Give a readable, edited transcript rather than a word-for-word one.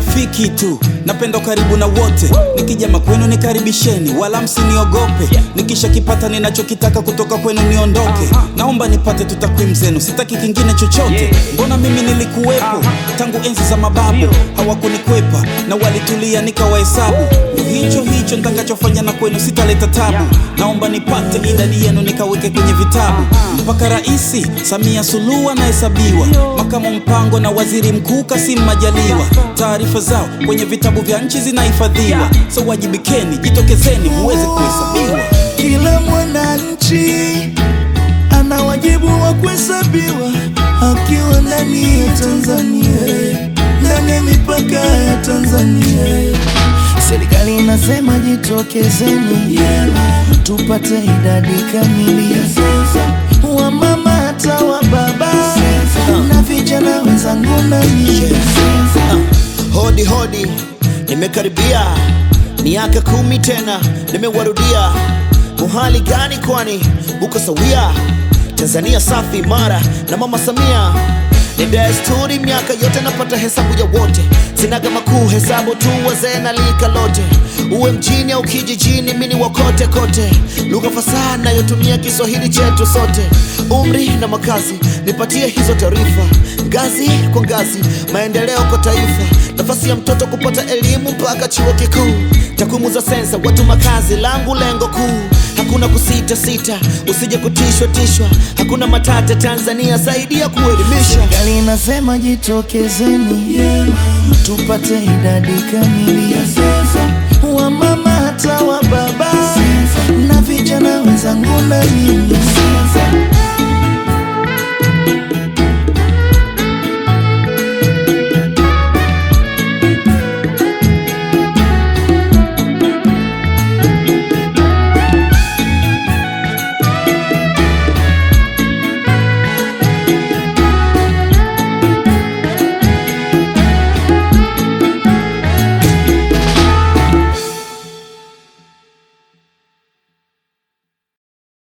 urafiki tu, napenda karibu na wote. Nikija makwenu nikaribisheni, wala msiniogope. Nikisha kipata ninachokitaka kutoka kwenu niondoke. Naomba nipate tu takwimu zenu, sitaki kingine chochote. Mbona mimi nilikuwepo tangu enzi za mababu, hawakunikwepa na walitulia nikawahesabu. Hicho hicho nitakachofanya na kwenu, sitaleta tabu. Naomba nipate idadi yenu nikaweke kwenye vitabu. Mpaka Raisi Samia Suluhu anahesabiwa, makamu Mpango na waziri mkuu Kassim Majaliwa. Taarifa zao kwenye vitabu vya nchi zinahifadhiwa. So wajibikeni, jitokezeni muweze kuhesabiwa. Kila mwananchi ana wajibu wa kuhesabiwa akiwa ndani ya Tanzania, ndani ya mipaka ya Tanzania. Serikali inasema jitokezeni, tupate idadi kamili wa mama hata wa baba na vijana wenzangu na mimi. Hodi hodi, nimekaribia miaka 10 tena nimewarudia. Muhali gani kwani uko sawia? Tanzania safi imara na mama Samia. Ni desturi miaka yote napata hesabu ya wote. Sinaga makuu hesabu tu wazee na lika lote. Uwe mjini au kijijini mini wakote kote. Lugha fasaha nayotumia Kiswahili chetu sote. Umri na makazi nipatie hizo taarifa. Ngazi kwa ngazi maendeleo kwa taifa. Nafasi ya mtoto kupata elimu mpaka chuo kikuu. Takwimu za sensa watu makazi langu lengo kuu. Hakuna kusita sita, usije kutishwa tishwa. Hakuna matata Tanzania zaidi ya kuelimisha. Serikali inasema jitokezeni, tupate idadi kamili wa mama hata wa baba na vijana wenzangu na mimi.